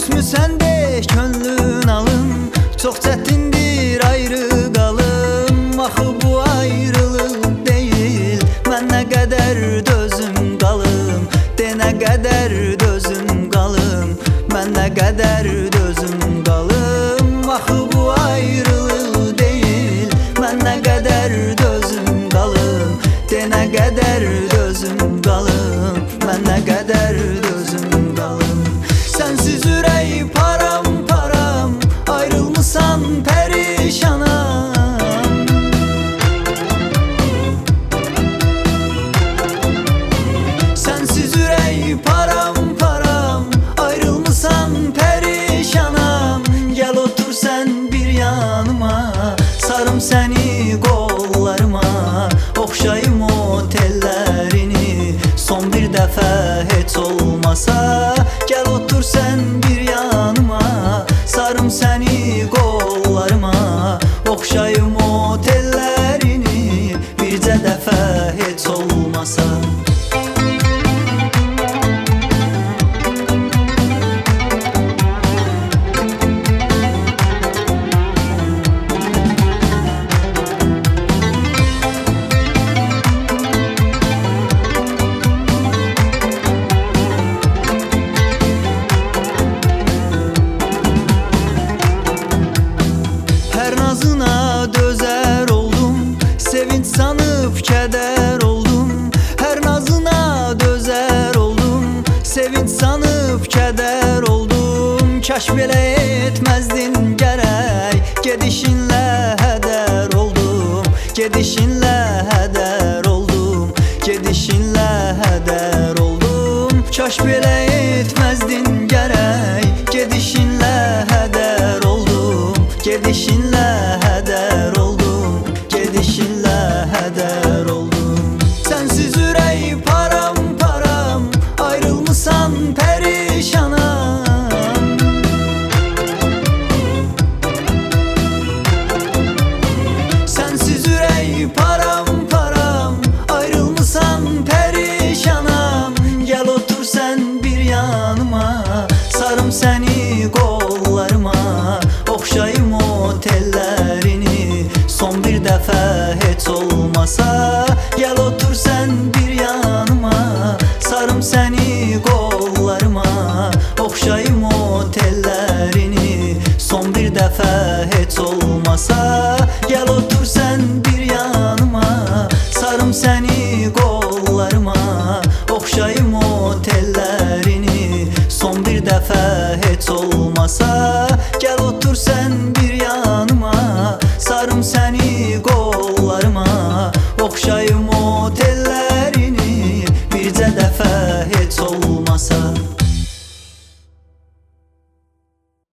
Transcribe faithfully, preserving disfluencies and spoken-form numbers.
Düşmüsən de könlün alım, çox çətindir ayrı qalım. Axı bu ayrılıq deyil, mən nə qədər dözüm qalım. De nə qədər dözüm qalım, mən nə qədər dözüm qalım. Axı bu ayrılıq deyil, mən nə qədər dözüm qalım. De nə qədər dözüm qalım, mən nə qədər dözüm qalım. Sensiz ürək param param, ayrılmısan perişanam. Sensiz ürək param param, ayrılmısan perişanam. Gel otur sen bir yanıma, sarım seni kollarıma. Oxşayım o tellerini, son bir dəfə heç olmasa. Gel otur sen bir yanıma, sarım seni kollarıma. Oxşayım o tellerini, bircə dəfə heç olmasa. Nazına dözer oldum, sevinç sanıp keder oldum. Her nazına dözer oldum, sevinç sanıp keder oldum. Kaş belə etməzdin gərək, gedişinlə hədər oldum. Gedişinlə hədər oldum, gedişinlə hədər oldum. Kaş belə etməzdin gərək, gedişinlə hədər oldum. Gedişinlə hədər oldum, gedişinlə hədər oldum. Sensiz ürək param param, ayrılmısan perişanam. Sensiz ürək param param, ayrılmısan perişanam. Gel otur sen bir yanıma, sarım seni kollarıma. Oxşayım o tellerini, son bir dəfə heç olmasa. Gel otur sen bir yanıma, sarım seni kollarıma. Oxşayım o tellerini, son bir dəfə heç olmasa. Gel otur sen bir yanıma, sarım seni